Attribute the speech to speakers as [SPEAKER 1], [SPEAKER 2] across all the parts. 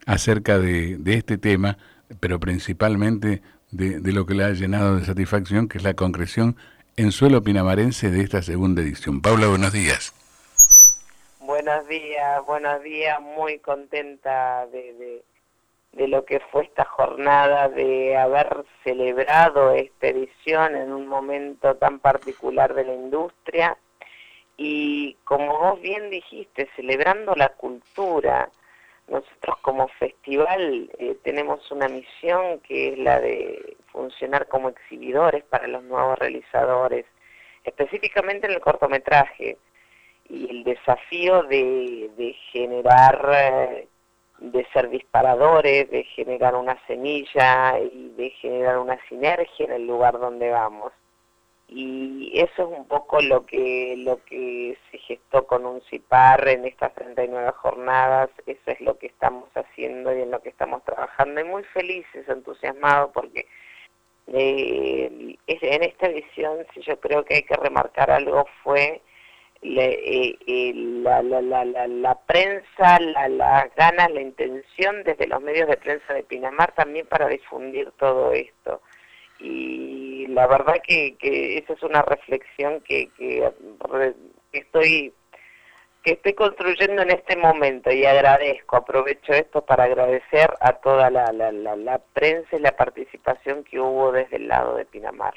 [SPEAKER 1] acerca de este tema, pero principalmente de lo que le ha llenado de satisfacción, que es la concreción en suelo pinamarense de esta segunda edición. Paula, buenos días.
[SPEAKER 2] Buenos días, muy contenta de lo que fue esta jornada, de haber celebrado esta edición en un momento tan particular de la industria y, como vos bien dijiste, celebrando la cultura. Nosotros como festival tenemos una misión que es la de funcionar como exhibidores para los nuevos realizadores, específicamente en el cortometraje, y el desafío de generar, de ser disparadores, de generar una semilla y de generar una sinergia en el lugar donde vamos. Y eso es un poco lo que se gestó con UNCIPAR en estas 39 jornadas. Eso es lo que estamos haciendo y en lo que estamos trabajando, y muy felices, entusiasmados, porque en esta edición, si yo creo que hay que remarcar algo, fue la prensa, las ganas, la intención desde los medios de prensa de Pinamar también para difundir todo esto. Y la verdad que esa es una reflexión que estoy construyendo en este momento, y aprovecho esto para agradecer a toda la prensa y la participación que hubo desde el lado de Pinamar.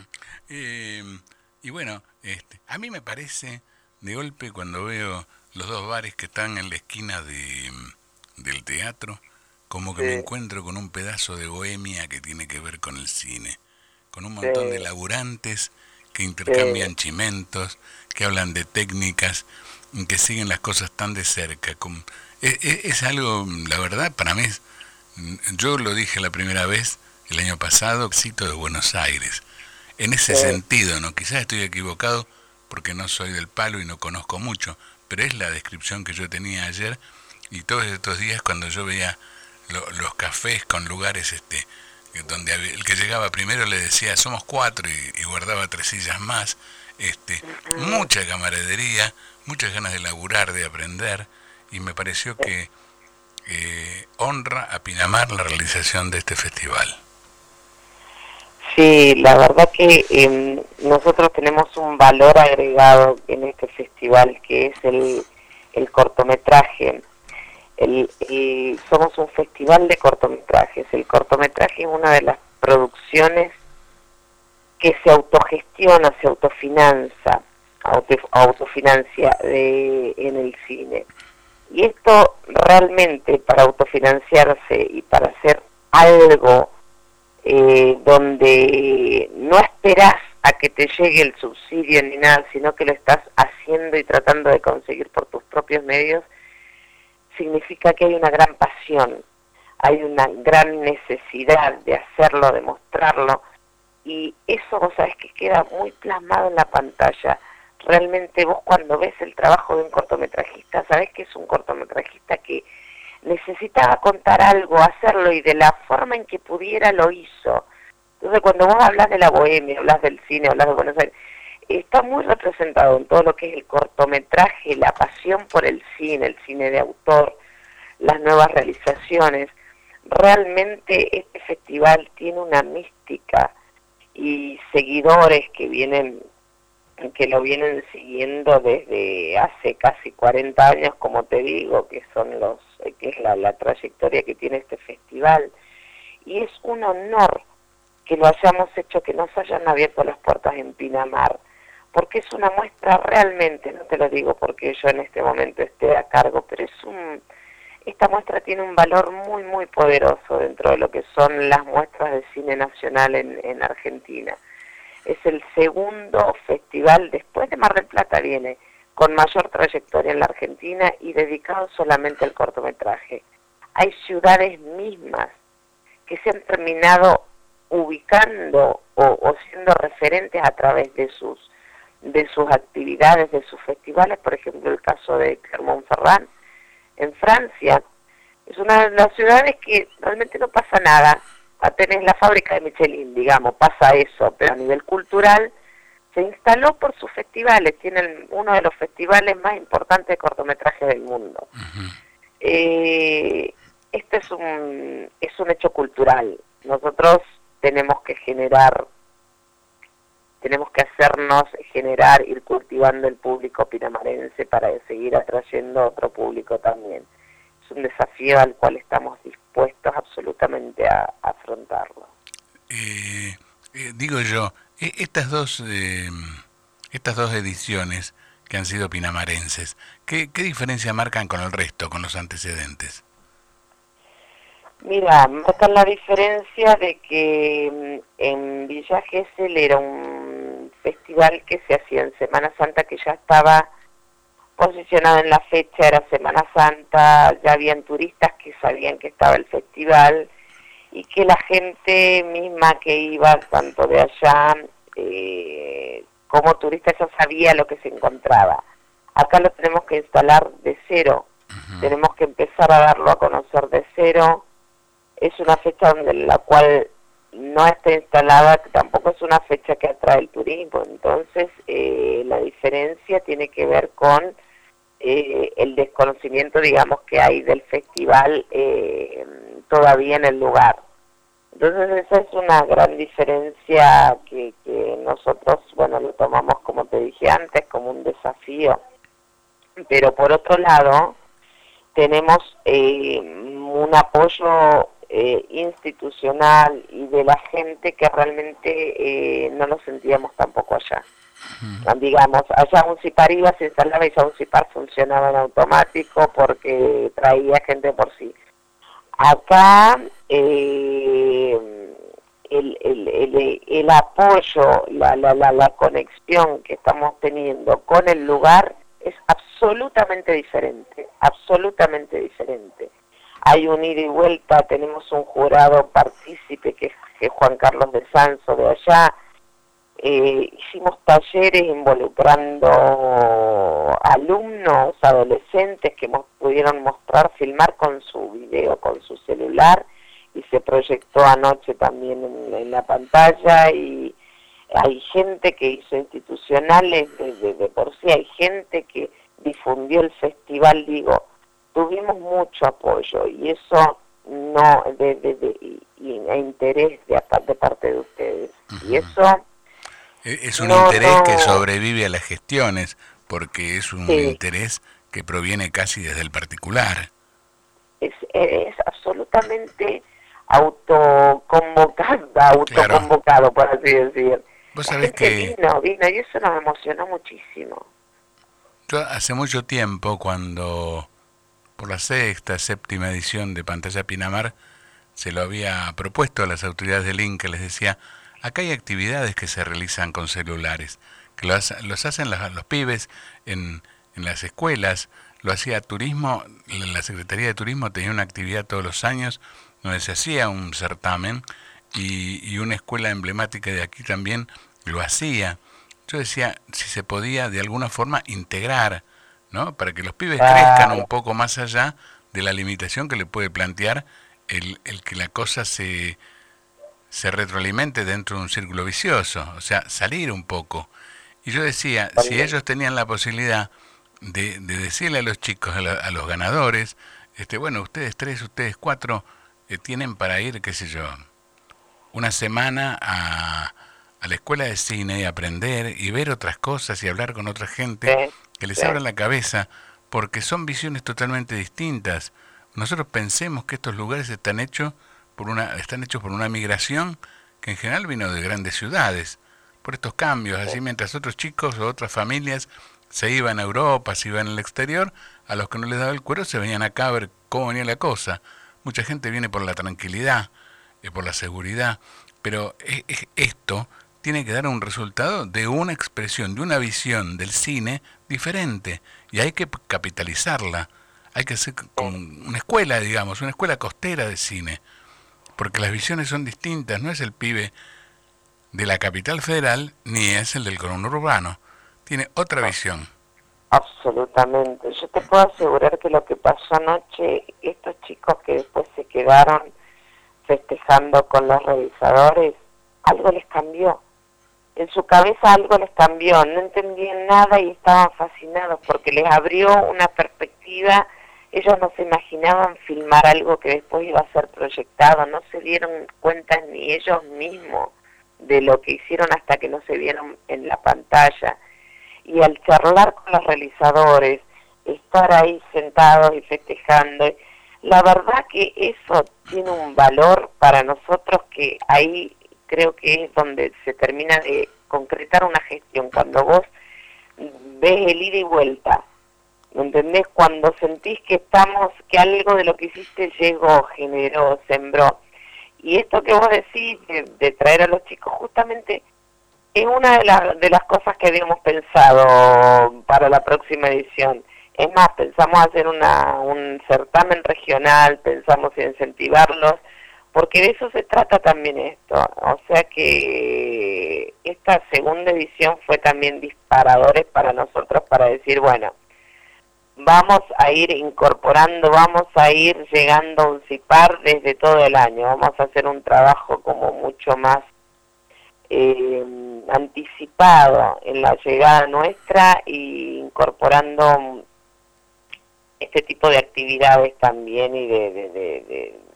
[SPEAKER 1] Y bueno, a mí me parece, de golpe, cuando veo los dos bares que están en la esquina del teatro, como que me encuentro con un pedazo de bohemia que tiene que ver con el cine, con un montón de laburantes que intercambian chimentos, que hablan de técnicas, que siguen las cosas tan de cerca. Es algo, la verdad, para mí, yo lo dije la primera vez, el año pasado, éxito de Buenos Aires. En ese sentido, ¿no? Quizás estoy equivocado porque no soy del palo y no conozco mucho, pero es la descripción que yo tenía ayer, y todos estos días cuando yo veía los cafés con lugares donde el que llegaba primero le decía somos 4 y guardaba 3 sillas más, mucha camaradería, muchas ganas de laburar, de aprender, y me pareció que honra a Pinamar la realización de este festival.
[SPEAKER 2] Sí, la verdad que nosotros tenemos un valor agregado en este festival, que es el cortometraje. Somos un festival de cortometrajes. El cortometraje es una de las producciones que se autogestiona, se autofinancia en el cine. Y esto realmente, para autofinanciarse y para hacer algo donde no esperás a que te llegue el subsidio ni nada, sino que lo estás haciendo y tratando de conseguir por tus propios medios, significa que hay una gran pasión, hay una gran necesidad de hacerlo, de mostrarlo, y eso vos sabés que queda muy plasmado en la pantalla. Realmente vos, cuando ves el trabajo de un cortometrajista, sabés que es un cortometrajista que necesitaba contar algo, hacerlo, y de la forma en que pudiera lo hizo. Entonces, cuando vos hablas de la bohemia, hablas del cine, hablas de Buenos Aires, está muy representado en todo lo que es el cortometraje, la pasión por el cine de autor, las nuevas realizaciones. Realmente este festival tiene una mística y seguidores que lo vienen siguiendo desde hace casi 40 años, como te digo, que es la trayectoria que tiene este festival. Y es un honor que lo hayamos hecho, que nos hayan abierto las puertas en Pinamar, porque es una muestra realmente, no te lo digo porque yo en este momento esté a cargo, pero esta muestra tiene un valor muy, muy poderoso dentro de lo que son las muestras de cine nacional en Argentina. Es el segundo festival, después de Mar del Plata, viene con mayor trayectoria en la Argentina y dedicado solamente al cortometraje. Hay ciudades mismas que se han terminado ubicando o siendo referentes a través de sus actividades, de sus festivales. Por ejemplo, el caso de Clermont-Ferrand en Francia es una de las ciudades que realmente no pasa nada. Tenés la fábrica de Michelin, digamos, pasa eso, pero a nivel cultural se instaló por sus festivales. Tienen uno de los festivales más importantes de cortometrajes del mundo. Es esto es un hecho cultural. Nosotros tenemos que hacernos generar, ir cultivando el público pinamarense para seguir atrayendo otro público también. Es un desafío al cual estamos dispuestos absolutamente a afrontarlo.
[SPEAKER 1] Digo yo, estas dos ediciones que han sido pinamarenses, ¿qué diferencia marcan con el resto, con los antecedentes?
[SPEAKER 2] Mira, marcan la diferencia de que en Villa Gesell era un festival que se hacía en Semana Santa, que ya estaba posicionado en la fecha, era Semana Santa, ya habían turistas que sabían que estaba el festival, y que la gente misma que iba tanto de allá como turista ya sabía lo que se encontraba. Acá lo tenemos que instalar de cero, tenemos que empezar a darlo a conocer de cero. Es una fecha donde la cual no está instalada, tampoco es una fecha que atrae el turismo, entonces la diferencia tiene que ver con el desconocimiento, digamos, que hay del festival todavía en el lugar. Entonces esa es una gran diferencia que nosotros, bueno, lo tomamos, como te dije antes, como un desafío. Pero por otro lado, tenemos un apoyo institucional y de la gente que realmente no lo sentíamos tampoco allá. Digamos, allá un CIPAR iba, se instalaba y ya un CIPAR funcionaba en automático porque traía gente por sí. Acá el apoyo, la conexión que estamos teniendo con el lugar es absolutamente diferente, absolutamente diferente. Hay un ida y vuelta, tenemos un jurado partícipe que es Juan Carlos de Sanso de allá. Hicimos talleres involucrando alumnos, adolescentes que pudieron mostrar, filmar con su video, con su celular, y se proyectó anoche también en la pantalla. Y hay gente que hizo institucionales de por sí, hay gente que difundió el festival. Digo, tuvimos mucho apoyo y eso no de interés de parte de ustedes. Y eso
[SPEAKER 1] es un interés que sobrevive a las gestiones, porque es un interés que proviene casi desde el particular.
[SPEAKER 2] Es absolutamente autoconvocado,
[SPEAKER 1] Claro.
[SPEAKER 2] por así decir.
[SPEAKER 1] Vos
[SPEAKER 2] La
[SPEAKER 1] sabés
[SPEAKER 2] gente
[SPEAKER 1] que
[SPEAKER 2] vino y eso nos emocionó muchísimo.
[SPEAKER 1] yo hace mucho tiempo, cuando por la séptima edición de Pantalla Pinamar se lo había propuesto a las autoridades del INCA, les decía: acá hay actividades que se realizan con celulares, que los hacen los pibes en las escuelas, lo hacía Turismo, la Secretaría de Turismo tenía una actividad todos los años donde se hacía un certamen, y una escuela emblemática de aquí también lo hacía. Yo decía, si se podía de alguna forma integrar, ¿no? Para que los pibes crezcan un poco más allá de la limitación que le puede plantear el que la cosa se retroalimente dentro de un círculo vicioso, o sea, salir un poco. Y yo decía, si ellos tenían la posibilidad de decirle a los chicos, a los ganadores, bueno, ustedes 3, ustedes 4, tienen para ir, qué sé yo, una semana a la escuela de cine y aprender y ver otras cosas y hablar con otra gente, que les abra la cabeza, porque son visiones totalmente distintas. Nosotros pensemos que estos lugares están hechos por una migración que en general vino de grandes ciudades, por estos cambios. Así, mientras otros chicos o otras familias se iban a Europa, se iban al exterior, a los que no les daba el cuero se venían acá a ver cómo venía la cosa. Mucha gente viene por la tranquilidad, por la seguridad, pero esto tiene que dar un resultado de una expresión, de una visión del cine diferente, y hay que capitalizarla. Hay que hacer como una escuela, digamos, una escuela costera de cine, porque las visiones son distintas. No es el pibe de la capital federal ni es el del conurbano, tiene otra visión.
[SPEAKER 2] Absolutamente. Yo te puedo asegurar que lo que pasó anoche, estos chicos que después se quedaron festejando con los realizadores, algo les cambió. En su cabeza algo les cambió, no entendían nada y estaban fascinados porque les abrió una perspectiva ellos no se imaginaban filmar algo que después iba a ser proyectado, no se dieron cuenta ni ellos mismos de lo que hicieron hasta que no se vieron en la pantalla. Y al charlar con los realizadores, estar ahí sentados y festejando, la verdad que eso tiene un valor para nosotros que ahí creo que es donde se termina de concretar una gestión, cuando vos ves el ida y vuelta, ¿me entendés? Cuando sentís que que algo de lo que hiciste llegó, generó, sembró. Y esto que vos decís de traer a los chicos, justamente es una de las cosas que habíamos pensado para la próxima edición. Es más, pensamos hacer un certamen regional, pensamos en incentivarlos, porque de eso se trata también esto. O sea que esta segunda edición fue también disparadores para nosotros para decir, bueno, vamos a ir incorporando, vamos a ir llegando a un CIPAR desde todo el año, vamos a hacer un trabajo como mucho más anticipado en la llegada nuestra y incorporando este tipo de actividades también y de